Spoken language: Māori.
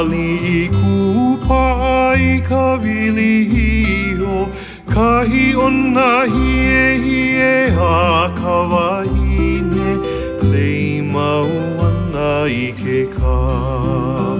Ali I kupa I ka wilihio Kahi ona hie a ka wahine Lei mau ana I ke kā